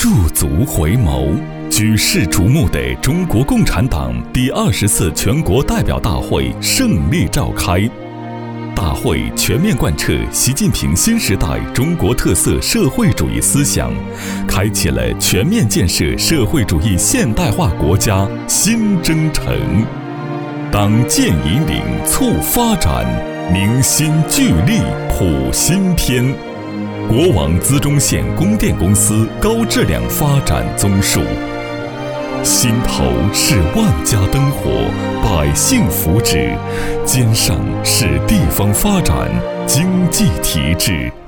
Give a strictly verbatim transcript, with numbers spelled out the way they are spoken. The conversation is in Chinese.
驻足回眸，举世瞩目的中国共产党第二十次全国代表大会胜利召开。大会全面贯彻习近平新时代中国特色社会主义思想，开启了全面建设社会主义现代化国家新征程。党建引领促发展，凝心聚力谱新篇。国网资中线供电公司高质量发展综述，心头是万家灯火，百姓福祉，肩上是地方发展经济提质。